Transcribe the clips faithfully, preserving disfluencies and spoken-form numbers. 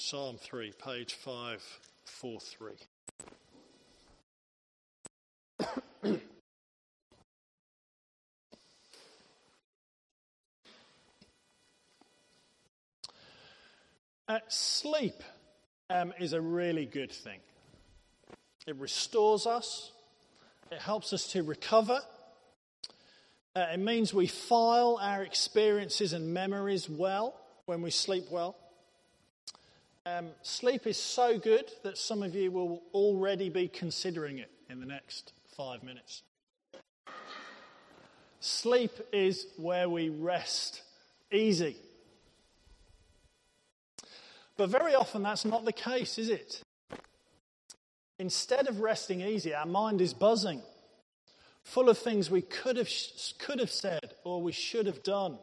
Psalm three, page five forty-three. Uh, sleep um, is a really good thing. It restores us. It helps us to recover. Uh, it means we file our experiences and memories well when we sleep well. Um, sleep is so good that some of you will already be considering it in the next five minutes. Sleep is where we rest easy. But very often that's not the case, is it? Instead of resting easy, our mind is buzzing, full of things we could have could have said or we should have done.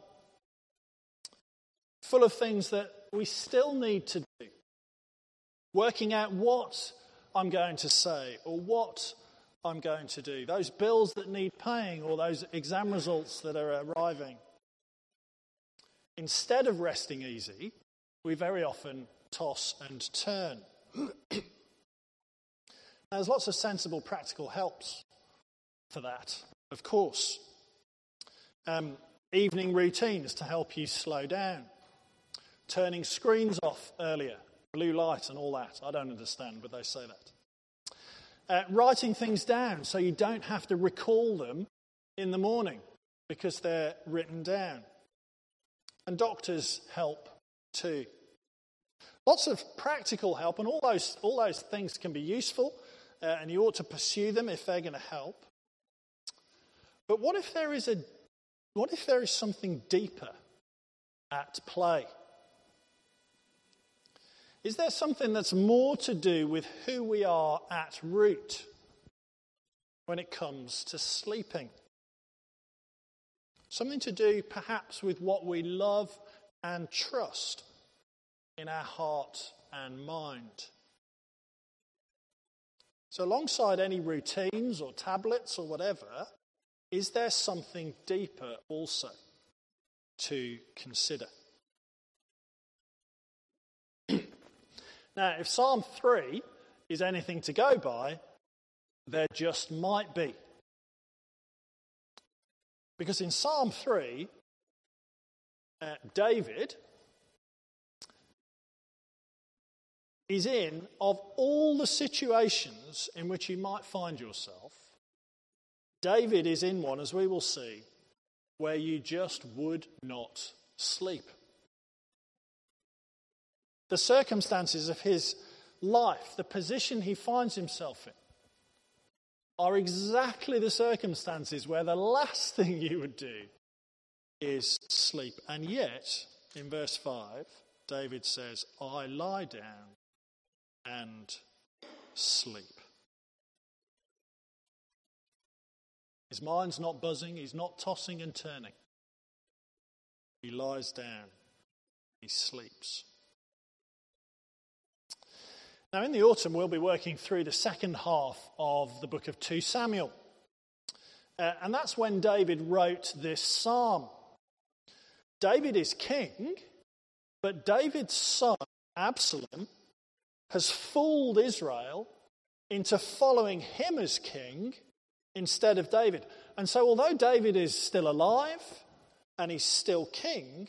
Full of things that we still need to do. Working out what I'm going to say or what I'm going to do. Those bills that need paying or those exam results that are arriving. Instead of resting easy, we very often toss and turn. Now, there's lots of sensible practical helps for that, of course. Um, evening routines to help you slow down. Turning screens off earlier. Blue light and all that. I don't understand, but they say that. Uh, writing things down so you don't have to recall them in the morning because they're written down. And doctors help too. Lots of practical help, and all those all those things can be useful, uh, and you ought to pursue them if they're going to help. But what if there is a what if there is something deeper at play? Is there something that's more to do with who we are at root when it comes to sleeping? Something to do perhaps with what we love and trust in our heart and mind. So alongside any routines or tablets or whatever, is there something deeper also to consider? Now, if Psalm three is anything to go by, there just might be. Because in Psalm three, uh, David is in, of all the situations in which you might find yourself, David is in one, as we will see, where you just would not sleep. The circumstances of his life, the position he finds himself in, are exactly the circumstances where the last thing you would do is sleep. And yet, in verse five, David says, I lie down and sleep. His mind's not buzzing, he's not tossing and turning. He lies down, he sleeps. Now, in the autumn, we'll be working through the second half of the book of Second Samuel. Uh, and that's when David wrote this psalm. David is king, but David's son, Absalom, has fooled Israel into following him as king instead of David. And so although David is still alive and he's still king,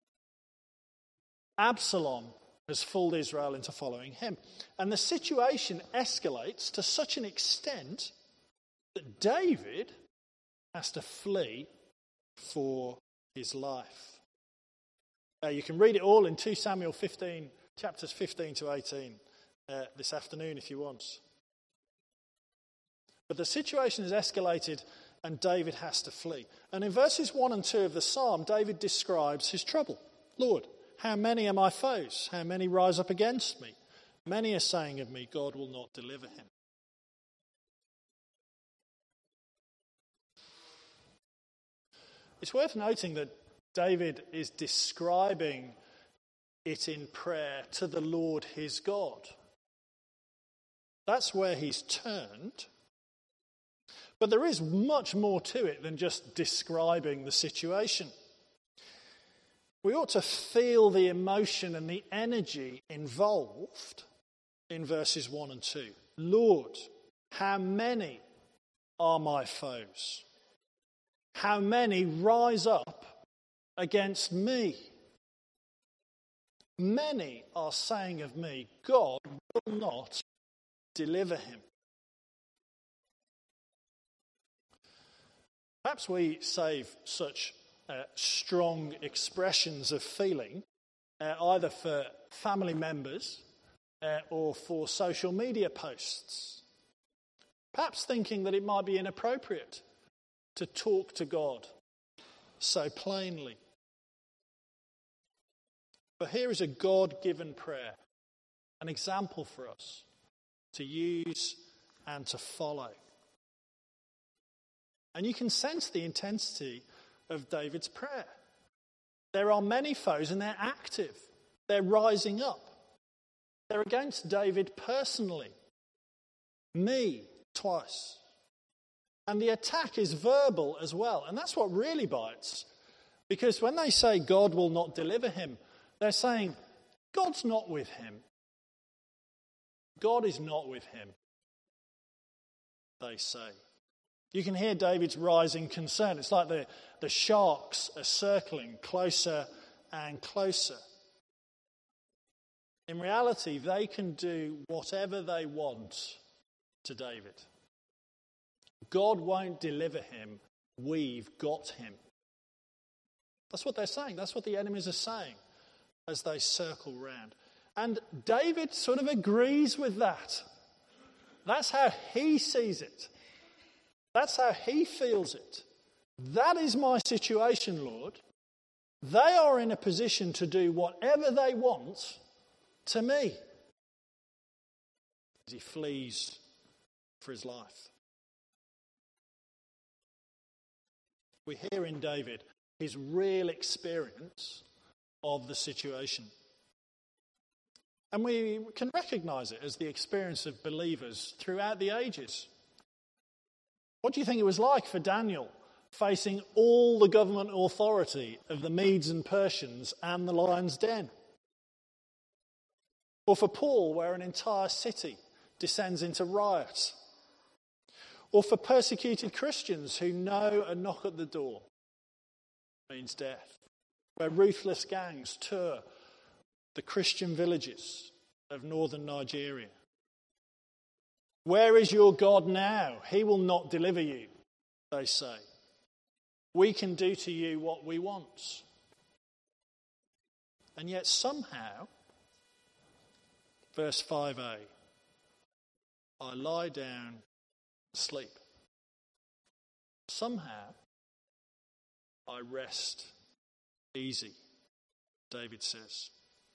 Absalom has fooled Israel into following him. And the situation escalates to such an extent that David has to flee for his life. Uh, you can read it all in Second Samuel fifteen, chapters fifteen to eighteen uh, this afternoon if you want. But the situation has escalated and David has to flee. And in verses one and two of the psalm, David describes his trouble. Lord, how many are my foes? How many rise up against me? Many are saying of me, God will not deliver him. It's worth noting that David is describing it in prayer to the Lord his God. That's where he's turned. But there is much more to it than just describing the situation. we ought to feel the emotion and the energy involved in verses one and two. Lord, how many are my foes? How many rise up against me? Many are saying of me, God will not deliver him. Perhaps we save such uh, strong expressions of feeling uh, either for family members uh, or for social media posts. Perhaps thinking that it might be inappropriate to talk to God so plainly. But here is a God-given prayer, an example for us to use and to follow. And you can sense the intensity of David's prayer. There are many foes and they're active. They're rising up. They're against David personally. Me, twice. And the attack is verbal as well. And that's what really bites. Because when they say God will not deliver him, they're saying God's not with him. God is not with him, they say. You can hear David's rising concern. It's like the, the sharks are circling closer and closer. In reality, they can do whatever they want to David. God won't deliver him. We've got him. That's what they're saying. That's what the enemies are saying as they circle round. And David sort of agrees with that. That's how he sees it. That's how he feels it. That is my situation, Lord. They are in a position to do whatever they want to me. As he flees for his life. We hear in David his real experience of the situation. And we can recognise it as the experience of believers throughout the ages. What do you think it was like for Daniel facing all the government authority of the Medes and Persians and the lion's den? Or for Paul, where an entire city descends into riot? Or for persecuted Christians who know a knock at the door means death? Where ruthless gangs tour the Christian villages of northern Nigeria. Where is your God now? He will not deliver you, they say. We can do to you what we want. And yet somehow, verse five a, I lie down, sleep. Somehow, I rest easy, David says.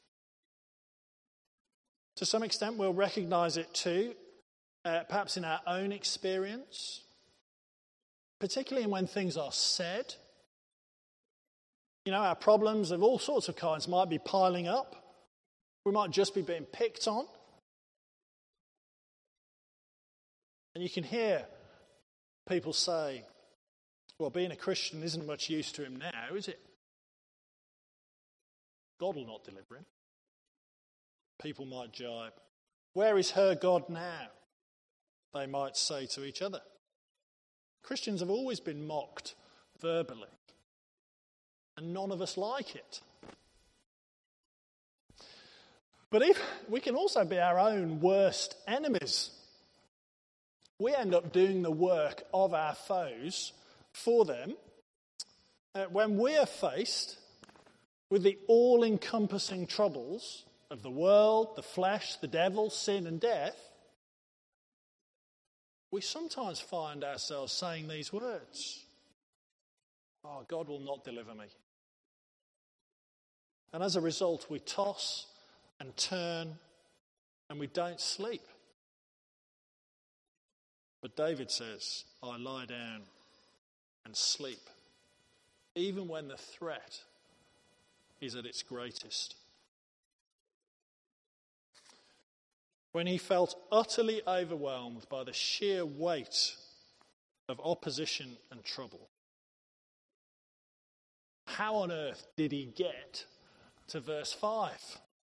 To some extent, we'll recognise it too, uh, perhaps in our own experience, particularly when things are said. You know, our problems of all sorts of kinds might be piling up. We might just be being picked on. And you can hear people say, well, being a Christian isn't much use to him now, is it? God will not deliver him. People might jibe. Where is her God now? They might say to each other. Christians have always been mocked verbally, and none of us like it. But if we can also be our own worst enemies. We end up doing the work of our foes for them uh, when we are faced with the all-encompassing troubles of the world, the flesh, the devil, sin and death. We sometimes find ourselves saying these words. Oh, God will not deliver me. And as a result, we toss and turn and we don't sleep. But David says, I lie down and sleep, even when the threat is at its greatest. When he felt utterly overwhelmed by the sheer weight of opposition and trouble, how on earth did he get to verse five?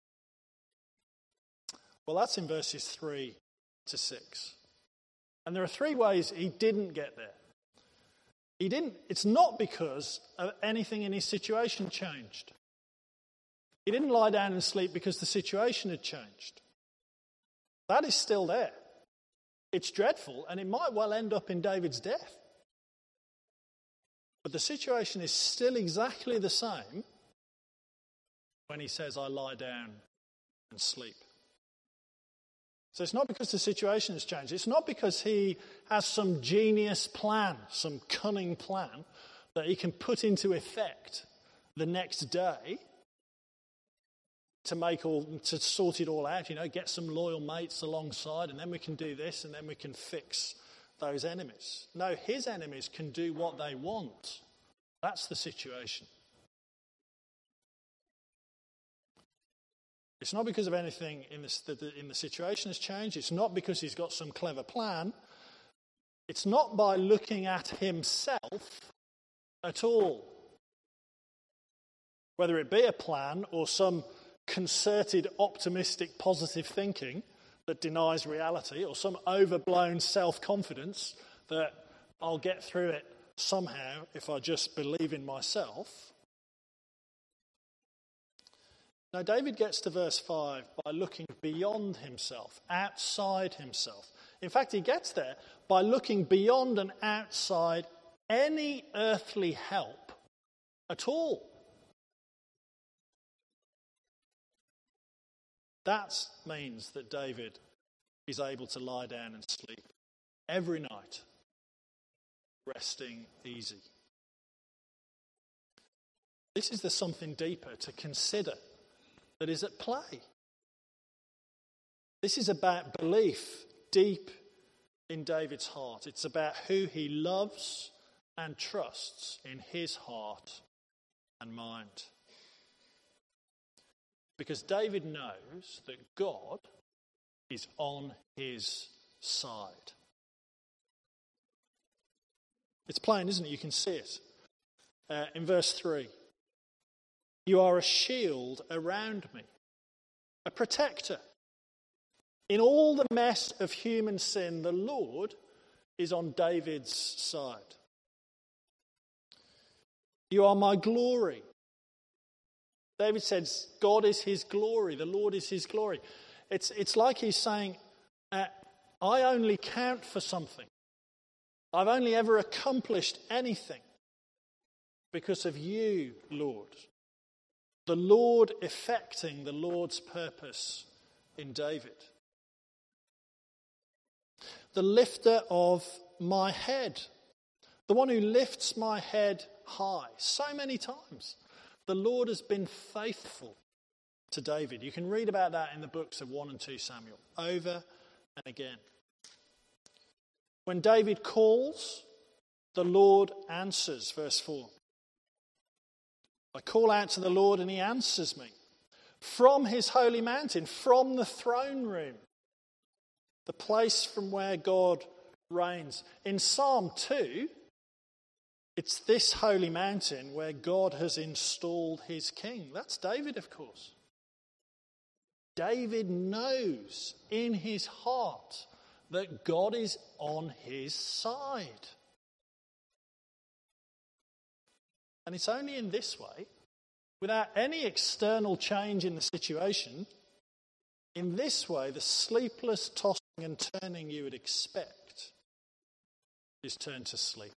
Well, that's in verses three to six. And there are three ways he didn't get there. He didn't, it's not because of anything in his situation changed. He didn't lie down and sleep because the situation had changed. That is still there. It's dreadful, and it might well end up in David's death. But the situation is still exactly the same when he says, I lie down and sleep. So it's not because the situation has changed. It's not because he has some genius plan, some cunning plan that he can put into effect the next day to make all, to sort it all out, you know, get some loyal mates alongside, and then we can do this, and then we can fix those enemies. No, his enemies can do what they want. That's the situation. It's not because of anything in, this, that the, in the situation has changed. It's not because he's got some clever plan. It's not by looking at himself at all. Whether it be a plan or some concerted, optimistic, positive thinking that denies reality, or some overblown self-confidence that I'll get through it somehow if I just believe in myself. Now, David gets to verse five by looking beyond himself, outside himself. In fact, he gets there by looking beyond and outside any earthly help at all. That means that David is able to lie down and sleep every night, resting easy. This is the something deeper to consider that is at play. This is about belief deep in David's heart. It's about who he loves and trusts in his heart and mind. Because David knows that God is on his side. It's plain, isn't it? You can see it. Uh, in verse three. You are a shield around me, a protector. In all the mess of human sin, the Lord is on David's side. You are my glory. David says, God is his glory. The Lord is his glory. It's, it's like he's saying, uh, I only count for something. I've only ever accomplished anything because of you, Lord. The Lord effecting the Lord's purpose in David. The lifter of my head. The one who lifts my head high. So many times. The Lord has been faithful to David. You can read about that in the books of First and Second Samuel, over and again. When David calls, the Lord answers, verse four. I call out to the Lord and he answers me. From his holy mountain, from the throne room, the place from where God reigns. In Psalm two, it's this holy mountain where God has installed his king. That's David, of course. David knows in his heart that God is on his side. And it's only in this way, without any external change in the situation, in this way, the sleepless tossing and turning you would expect is turned to sleep.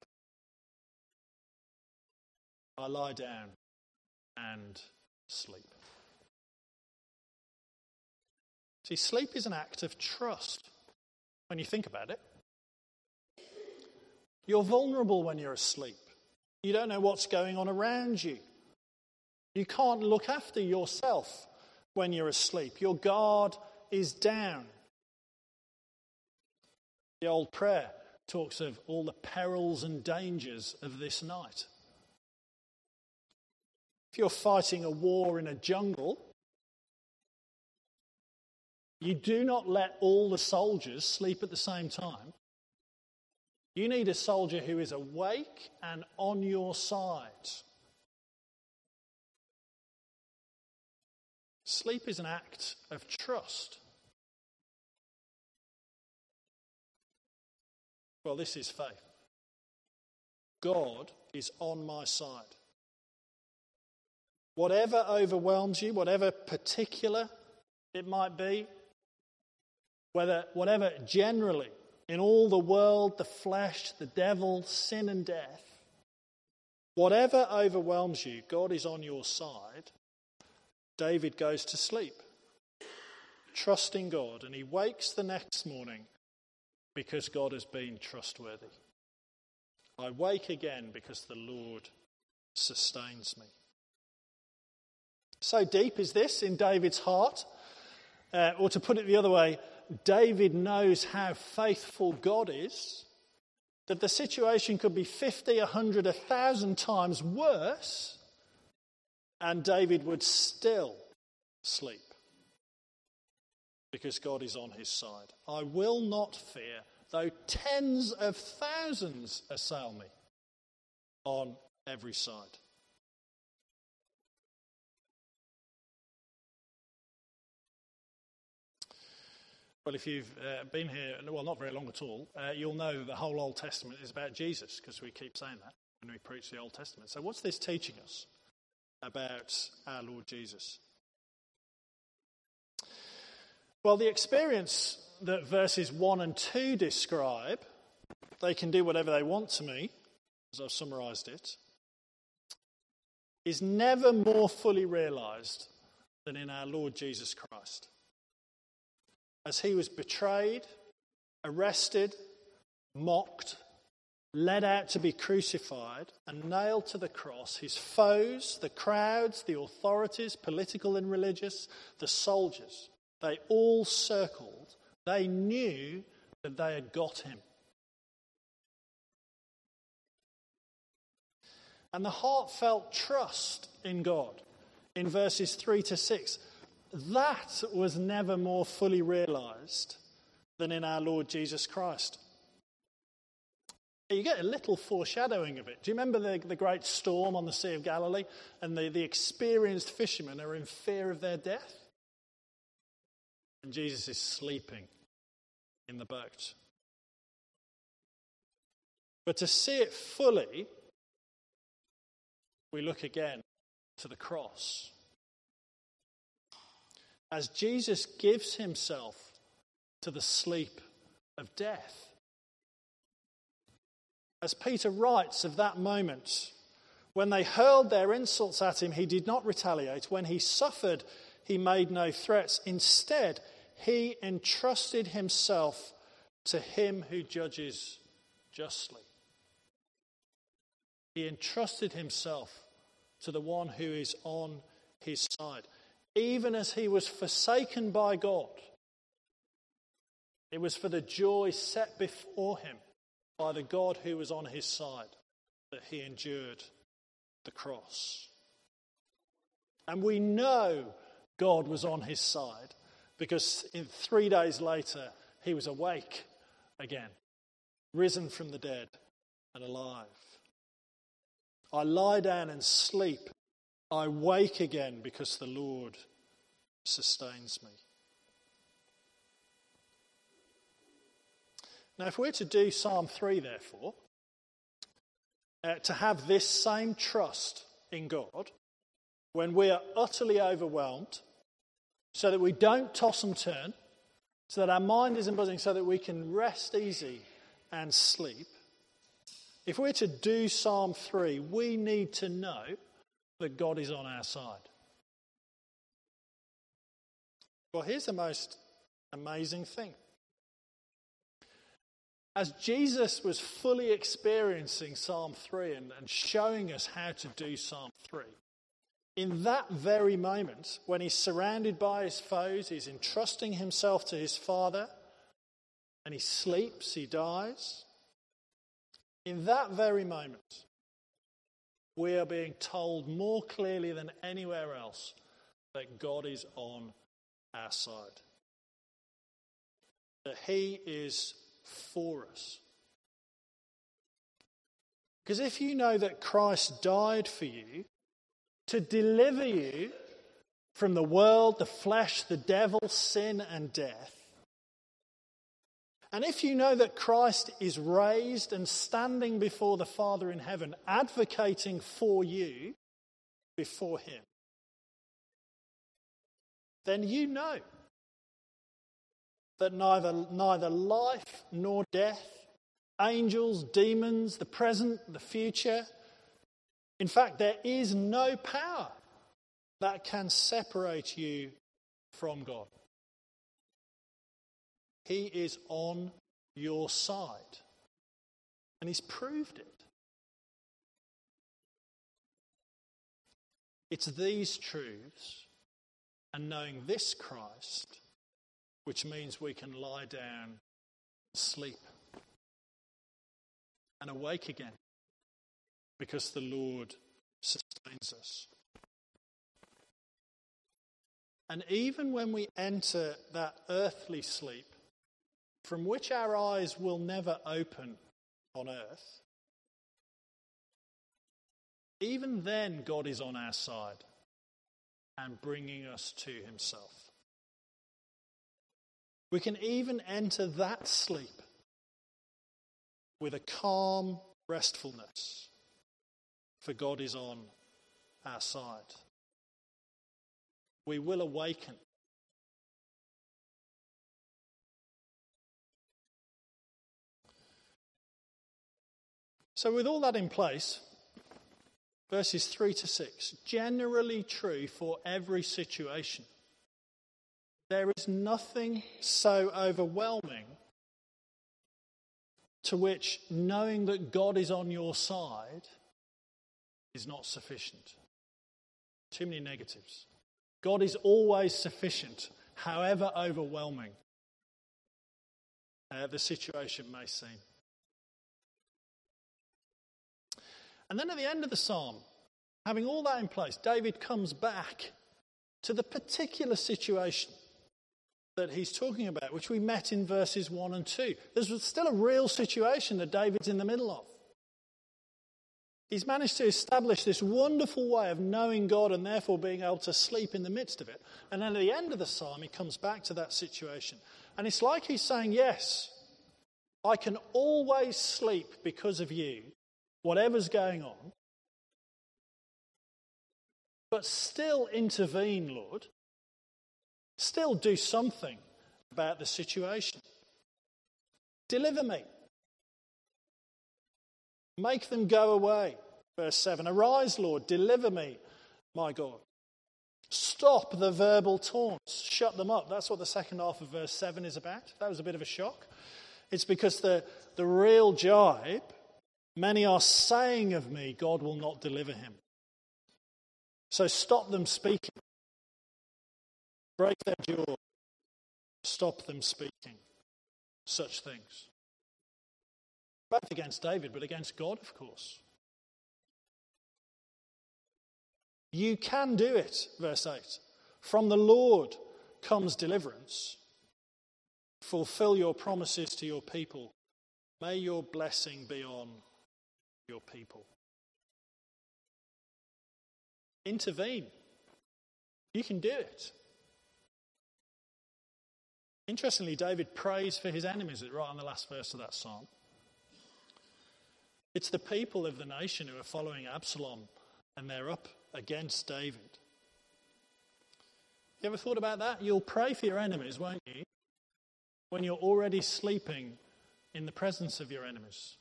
I lie down and sleep. See, sleep is an act of trust when you think about it. You're vulnerable when you're asleep. You don't know what's going on around you. You can't look after yourself when you're asleep. Your guard is down. The old prayer talks of all the perils and dangers of this night. If you're fighting a war in a jungle, you do not let all the soldiers sleep at the same time. You need a soldier who is awake and on your side. Sleep is an act of trust. Well, this is faith. God is on my side. Whatever overwhelms you, whatever particular it might be, whether whatever generally in all the world, the flesh, the devil, sin and death, whatever overwhelms you, God is on your side. David goes to sleep, trusting God, and he wakes the next morning because God has been trustworthy. I wake again because the Lord sustains me. So deep is this in David's heart, uh, or to put it the other way, David knows how faithful God is, that the situation could be fifty, a hundred, a thousand times worse, and David would still sleep because God is on his side. I will not fear, though tens of thousands assail me on every side. Well, if you've uh, been here, well, not very long at all, uh, you'll know that the whole Old Testament is about Jesus, because we keep saying that when we preach the Old Testament. So what's this teaching us about our Lord Jesus? Well, the experience that verses one and two describe, they can do whatever they want to me, as I've summarised it, is never more fully realised than in our Lord Jesus Christ. As he was betrayed, arrested, mocked, led out to be crucified, and nailed to the cross, his foes, the crowds, the authorities, political and religious, the soldiers, they all circled. They knew that they had got him. And the heartfelt trust in God in verses three to six, that was never more fully realised than in our Lord Jesus Christ. You get a little foreshadowing of it. Do you remember the, the great storm on the Sea of Galilee? And the, the experienced fishermen are in fear of their death. And Jesus is sleeping in the boat. But to see it fully, we look again to the cross. As Jesus gives himself to the sleep of death. As Peter writes of that moment, when they hurled their insults at him, he did not retaliate. When he suffered, he made no threats. Instead, he entrusted himself to him who judges justly. He entrusted himself to the one who is on his side. Even as he was forsaken by God, it was for the joy set before him by the God who was on his side that he endured the cross. And we know God was on his side because in three days later he was awake again, risen from the dead and alive. I lie down and sleep. I wake again because the Lord sustains me. Now, if we're to do Psalm three, therefore, uh, to have this same trust in God when we are utterly overwhelmed, so that we don't toss and turn, so that our mind isn't buzzing, so that we can rest easy and sleep, if we're to do Psalm three, we need to know that God is on our side. Well, here's the most amazing thing. As Jesus was fully experiencing Psalm three and, and showing us how to do Psalm three, in that very moment, when he's surrounded by his foes, he's entrusting himself to his Father, and he sleeps, he dies, in that very moment, we are being told more clearly than anywhere else that God is on our side. That he is for us. Because if you know that Christ died for you to deliver you from the world, the flesh, the devil, sin, and death. And if you know that Christ is raised and standing before the Father in heaven, advocating for you before him, then you know that neither, neither life nor death, angels, demons, the present, the future, in fact, there is no power that can separate you from God. He is on your side. And he's proved it. It's these truths and knowing this Christ which means we can lie down, sleep, and awake again because the Lord sustains us. And even when we enter that earthly sleep, from which our eyes will never open on earth, even then God is on our side and bringing us to himself. We can even enter that sleep with a calm restfulness, for God is on our side. We will awaken. So with all that in place, verses three to six, generally true for every situation. There is nothing so overwhelming to which knowing that God is on your side is not sufficient. Too many negatives. God is always sufficient, however overwhelming uh, the situation may seem. And then at the end of the psalm, having all that in place, David comes back to the particular situation that he's talking about, which we met in verses one and two. There's still a real situation that David's in the middle of. He's managed to establish this wonderful way of knowing God and therefore being able to sleep in the midst of it. And then at the end of the psalm, he comes back to that situation. And it's like he's saying, yes, I can always sleep because of you, whatever's going on. But still intervene, Lord. Still do something about the situation. Deliver me. Make them go away. Verse seven, arise, Lord, deliver me, my God. Stop the verbal taunts. Shut them up. That's what the second half of verse seven is about. That was a bit of a shock. It's because the, the real jibe, many are saying of me, God will not deliver him. So stop them speaking. Break their jaw. Stop them speaking such things. Both against David, but against God, of course. You can do it, verse eight. From the Lord comes deliverance. Fulfill your promises to your people. May your blessing be on your people. Intervene. You can do it. Interestingly, David prays for his enemies right in the last verse of that psalm. It's the people of the nation who are following Absalom and they're up against David. You ever thought about that? You'll pray for your enemies, won't you? When you're already sleeping in the presence of your enemies.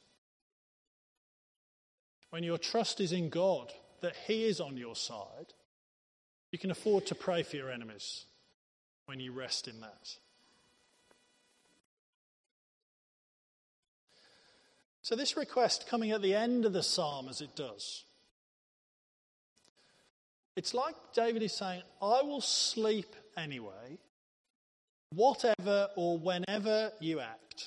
When your trust is in God, that he is on your side, you can afford to pray for your enemies when you rest in that. So this request coming at the end of the psalm as it does, it's like David is saying, I will sleep anyway, whatever or whenever you act.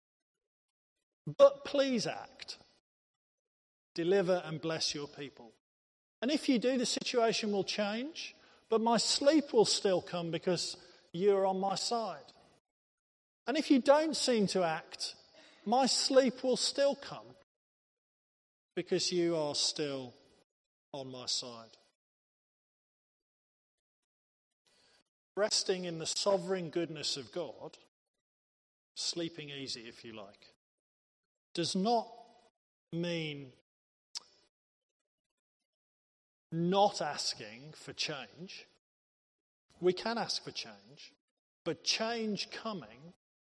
But please act. Deliver and bless your people. And if you do, the situation will change, but my sleep will still come because you're on my side. And if you don't seem to act, my sleep will still come because you are still on my side. resting in the sovereign goodness of God, sleeping easy if you like, does not mean not asking for change. We can ask for change, but change coming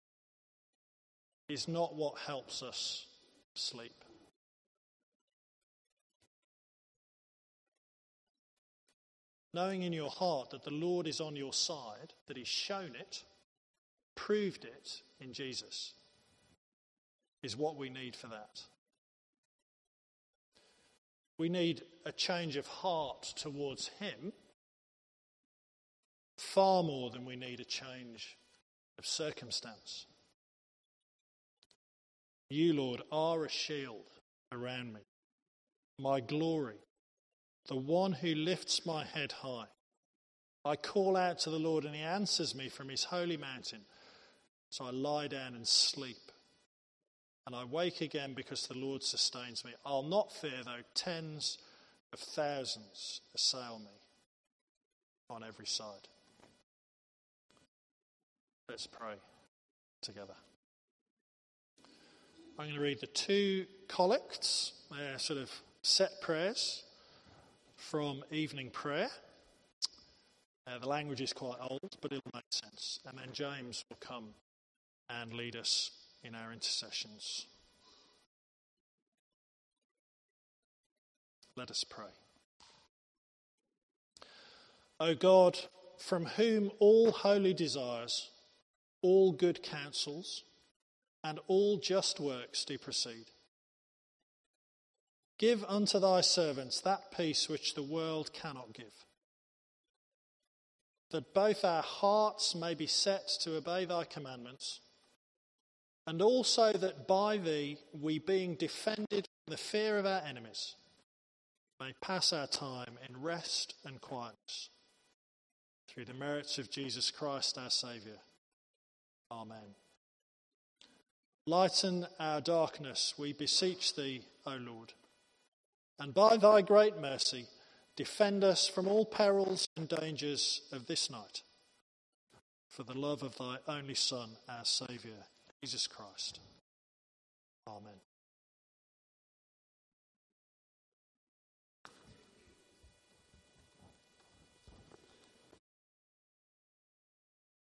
is not what helps us sleep. Knowing in your heart that the Lord is on your side, that he's shown it, proved it in Jesus, is what we need for that. We need a change of heart towards him far more than we need a change of circumstance. You, Lord, are a shield around me, my glory, the one who lifts my head high. I call out to the Lord and he answers me from his holy mountain. So I lie down and sleep. And I wake again because the Lord sustains me. I'll not fear though tens of thousands assail me on every side. Let's pray together. I'm going to read the two collects, they're sort of set prayers from evening prayer. Uh, the language is quite old, but it'll make sense. And then James will come and lead us in our intercessions. Let us pray. O God, from whom all holy desires, all good counsels, and all just works do proceed, give unto thy servants that peace which the world cannot give, that both our hearts may be set to obey thy commandments, and also that by thee we, being defended from the fear of our enemies, may pass our time in rest and quietness. Through the merits of Jesus Christ our Saviour. Amen. Lighten our darkness, we beseech thee, O Lord, and by thy great mercy defend us from all perils and dangers of this night, for the love of thy only Son, our Saviour, Jesus Christ. Amen.